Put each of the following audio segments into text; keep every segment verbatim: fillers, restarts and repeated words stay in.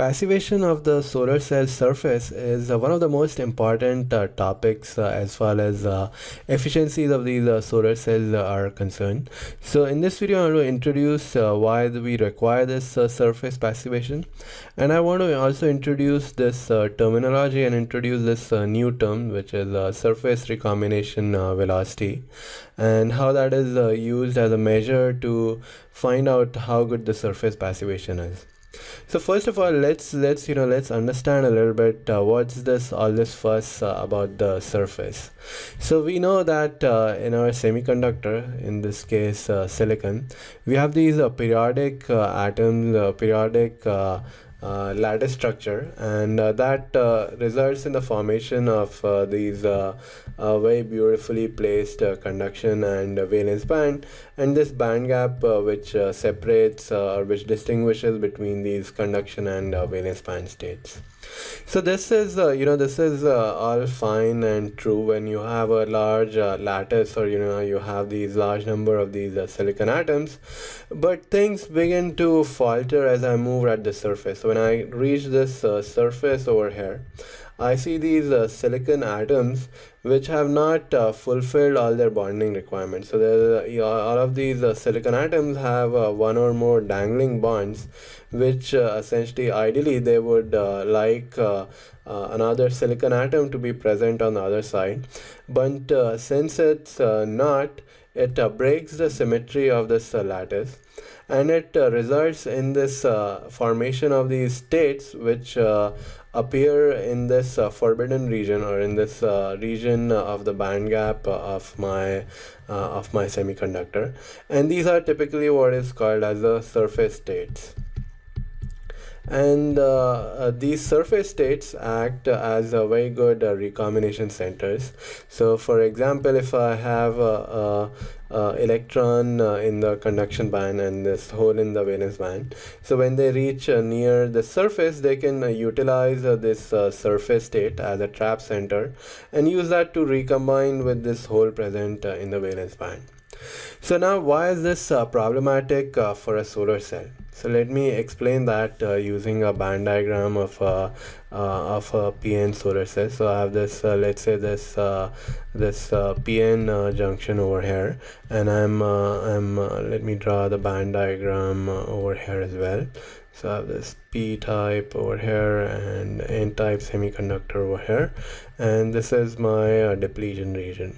Passivation of the solar cell surface is uh, one of the most important uh, topics uh, as far as uh, efficiencies of these uh, solar cells uh, are concerned. So in this video I want to introduce uh, why we require this uh, surface passivation, and I want to also introduce this uh, terminology and introduce this uh, new term, which is uh, surface recombination uh, velocity, and how that is uh, used as a measure to find out how good the surface passivation is. So first of all, let's let's you know let's understand a little bit uh, what's this all this fuss uh, about the surface. So we know that uh, in our semiconductor, in this case uh, silicon, we have these uh, periodic uh, atoms, uh, periodic uh, uh, lattice structure, and uh, that uh, results in the formation of uh, these uh, uh, very beautifully placed uh, conduction and uh, valence band, and this band gap uh, which uh, separates uh, or which distinguishes between these conduction and uh, valence band states. So this is uh, you know this is uh, all fine and true when you have a large uh, lattice, or you know you have these large number of these uh, silicon atoms, but things begin to falter as I move at the surface. So when I reach this uh, surface over here, I see these uh, silicon atoms which have not uh, fulfilled all their bonding requirements. So there, uh, all of these uh, silicon atoms have uh, one or more dangling bonds, which uh, essentially ideally they would uh, like uh, uh, another silicon atom to be present on the other side, but uh, since it's uh, not, it uh, breaks the symmetry of this uh, lattice, and it uh, results in this uh, formation of these states which uh, appear in this uh, forbidden region, or in this uh, region of the band gap uh, of my uh, of my semiconductor, and these are typically what is called as the surface states. And uh, uh, these surface states act uh, as a very good uh, recombination centers. So for example, if I have a, a, a electron uh, in the conduction band and this hole in the valence band, so when they reach uh, near the surface, they can uh, utilize uh, this uh, surface state as a trap center and use that to recombine with this hole present uh, in the valence band. So now, why is this uh, problematic uh, for a solar cell? So let me explain that uh, using a band diagram of a uh, of a P N solar cell. So I have this, uh, let's say this uh, this uh, P N uh, junction over here, and I'm uh, I'm uh, let me draw the band diagram uh, over here as well. So I have this P type over here and N type semiconductor over here, and this is my uh, depletion region.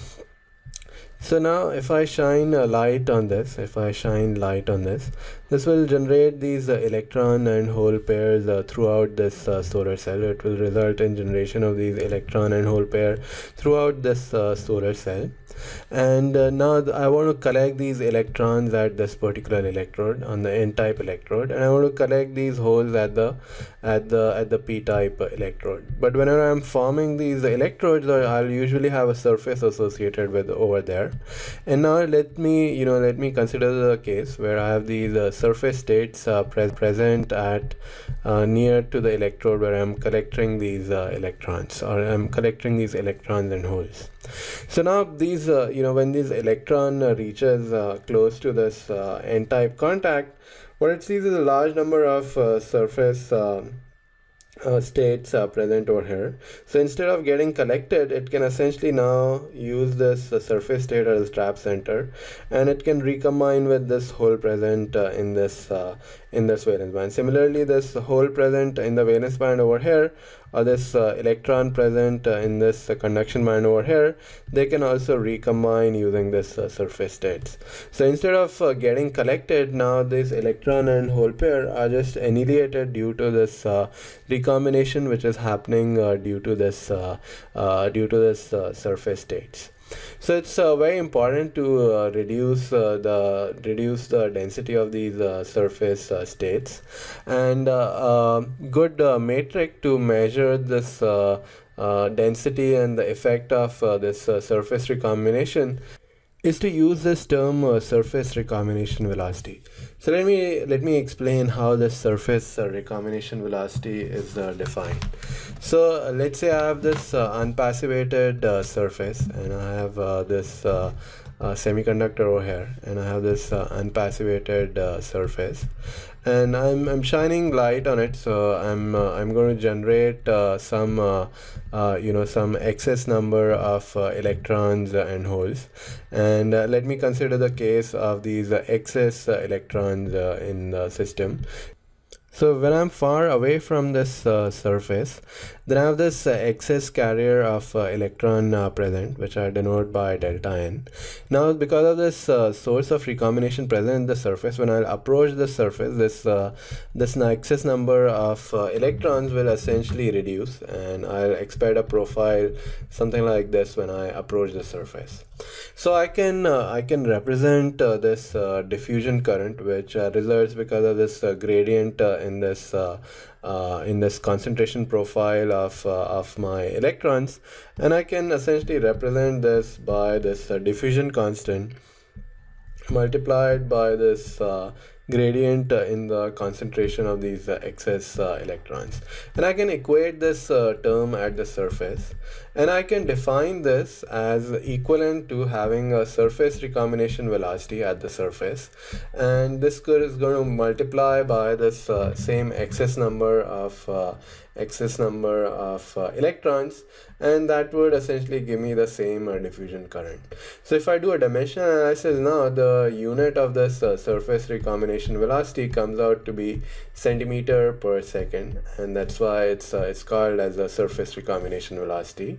So now if I shine a light on this, if I shine light on this, this will generate these uh, electron and hole pairs uh, throughout this uh, solar cell. It will result in generation of these electron and hole pair throughout this uh, solar cell. And uh, now th I want to collect these electrons at this particular electrode, on the N-type electrode, and I want to collect these holes at the at the at the P-type electrode. But whenever I'm forming these electrodes, I'll usually have a surface associated with over there. And now let me you know let me consider the case where I have these uh, surface states uh, pre present at uh, near to the electrode where I'm collecting these uh, electrons, or I'm collecting these electrons and holes. So now these uh, you know when this electron uh, reaches uh, close to this uh, N-type contact, what it sees is a large number of uh, surface uh, Uh, states uh, present over here. So instead of getting collected, it can essentially now use this uh, surface state as a trap center, and it can recombine with this hole present uh, in this uh, in this valence band. Similarly, this hole present in the valence band over here, or this uh, electron present uh, in this uh, conduction band over here, they can also recombine using this uh, surface states. So instead of uh, getting collected, now this electron and hole pair are just annihilated due to this uh, recombination which is happening uh, due to this uh, uh, due to this uh, surface states. So it's uh, very important to uh, reduce uh, the reduce the density of these uh, surface uh, states, and uh, uh, good uh, metric to measure this uh, uh, density and the effect of uh, this uh, surface recombination is to use this term uh, surface recombination velocity. So let me let me explain how this surface uh, recombination velocity is uh, defined. So uh, let's say I have this uh, unpassivated uh, surface, and I have uh, this uh, uh, semiconductor over here, and I have this uh, unpassivated uh, surface, and I'm I'm shining light on it. So I'm uh, I'm going to generate uh, some uh, uh, you know some excess number of uh, electrons and holes, and uh, let me consider the case of these uh, excess uh, electrons uh, in the system. So when I'm far away from this uh, surface, then I have this uh, excess carrier of uh, electron uh, present, which I denote by delta n. Now, because of this uh, source of recombination present in the surface, when I approach the surface, this uh, this excess number of uh, electrons will essentially reduce, and I'll expect a profile something like this when I approach the surface. So I can uh, I can represent uh, this uh, diffusion current, which uh, results because of this uh, gradient uh, in this uh, uh, in this concentration profile of uh, of my electrons, and I can essentially represent this by this uh, diffusion constant multiplied by this uh, gradient uh, in the concentration of these uh, excess uh, electrons, and I can equate this uh, term at the surface, and I can define this as equivalent to having a surface recombination velocity at the surface, and this is going to multiply by this uh, same excess number of uh, excess number of uh, electrons, and that would essentially give me the same uh, diffusion current. So if I do a dimensional analysis now, the unit of this uh, surface recombination velocity comes out to be centimeter per second, and that's why it's uh, it's called as a surface recombination velocity.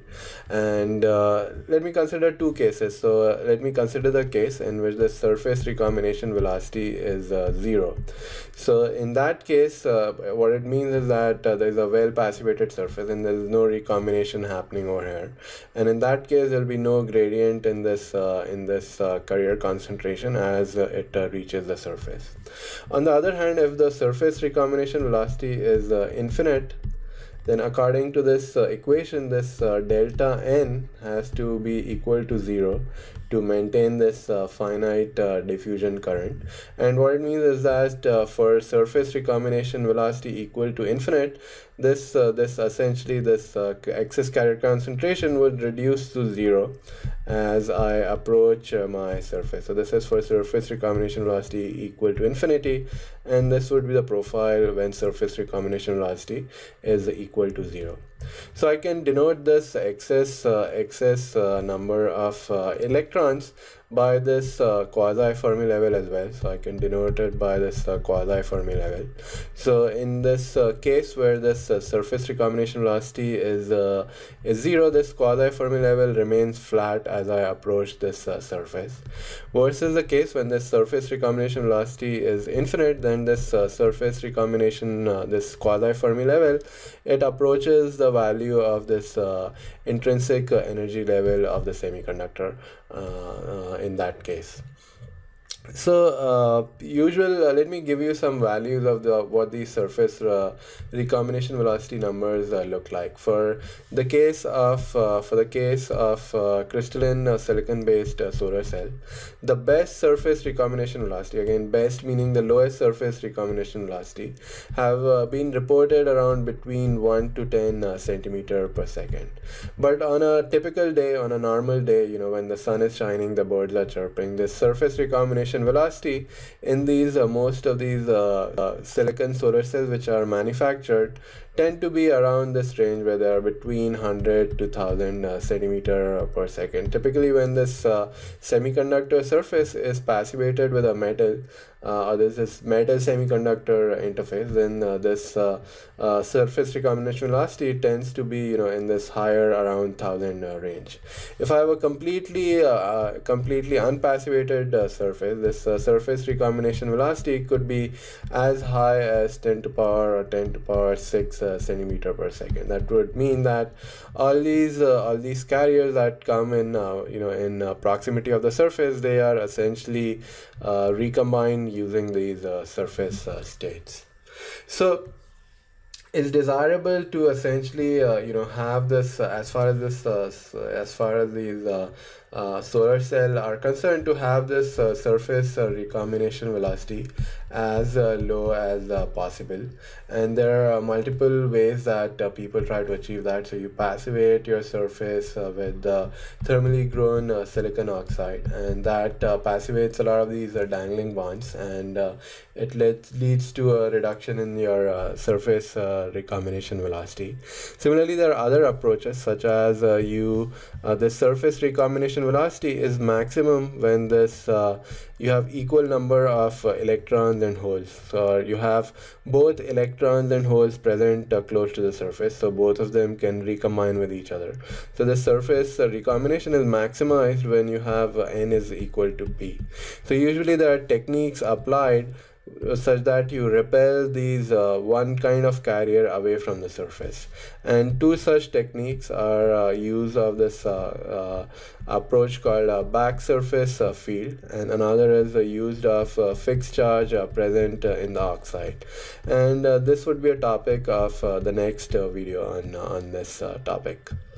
And uh, let me consider two cases. So uh, let me consider the case in which the surface recombination velocity is uh, zero. So in that case, uh, what it means is that uh, there is a well passivated surface and there is no recombination happening over here, and in that case there will be no gradient in this uh, in this uh, carrier concentration as uh, it uh, reaches the surface. On the other hand, if the surface recombination velocity is uh, infinite, then according to this uh, equation, this uh, delta n has to be equal to zero to maintain this uh, finite uh, diffusion current. And what it means is that uh, for surface recombination velocity equal to infinite, this uh, this essentially this uh, excess carrier concentration would reduce to zero as I approach uh, my surface. So this is for surface recombination velocity equal to infinity, and this would be the profile when surface recombination velocity is equal to zero. So I can denote this excess uh, excess uh, number of uh, electrons by this uh, quasi-Fermi level as well. So I can denote it by this uh, quasi-Fermi level. So in this uh, case where this uh, surface recombination velocity is uh, is zero, this quasi-Fermi level remains flat as I approach this uh, surface. Versus the case when this surface recombination velocity is infinite, then this uh, surface recombination, uh, this quasi-Fermi level, it approaches the value of this uh, intrinsic uh, energy level of the semiconductor uh, uh, in that case. So uh, usual uh, let me give you some values of the what these surface uh, recombination velocity numbers uh, look like for the case of uh, for the case of uh, crystalline uh, silicon based uh, solar cell. The best surface recombination velocity, again best meaning the lowest surface recombination velocity, have uh, been reported around between one to ten uh, centimeter per second. But on a typical day, on a normal day, you know, when the sun is shining, the birds are chirping, this surface recombination velocity in these uh, most of these uh, uh, silicon solar cells which are manufactured tend to be around this range where they are between one hundred to one thousand uh, centimeter per second. Typically when this uh, semiconductor surface is passivated with a metal uh, or this is metal semiconductor interface, then uh, this uh, uh, surface recombination velocity tends to be, you know, in this higher around one thousand uh, range. If I have a completely uh, completely unpassivated uh, surface, this uh, surface recombination velocity could be as high as ten to power or ten to power six uh, centimeter per second. That would mean that all these uh, all these carriers that come in uh, you know in uh, proximity of the surface, they are essentially uh, recombined using these uh, surface uh, states. So it's desirable to essentially uh, you know have this uh, as far as this uh, as far as these uh, uh, solar cell are concerned to have this uh, surface uh, recombination velocity as uh, low as uh, possible, and there are multiple ways that uh, people try to achieve that. So you passivate your surface uh, with uh, thermally grown uh, silicon oxide, and that uh, passivates a lot of these uh, dangling bonds, and uh, it leads leads to a reduction in your uh, surface uh, recombination velocity. Similarly, there are other approaches such as uh, you uh, the surface recombination velocity is maximum when this uh, you have equal number of uh, electrons and holes. So you have both electrons and holes present uh, close to the surface, so both of them can recombine with each other. So the surface uh, recombination is maximized when you have uh, n is equal to p. So usually there are techniques applied such that you repel these uh, one kind of carrier away from the surface, and two such techniques are uh, use of this uh, uh, approach called uh, back surface uh, field, and another is uh, used of uh, fixed charge uh, present uh, in the oxide. And uh, this would be a topic of uh, the next uh, video on, uh, on this uh, topic.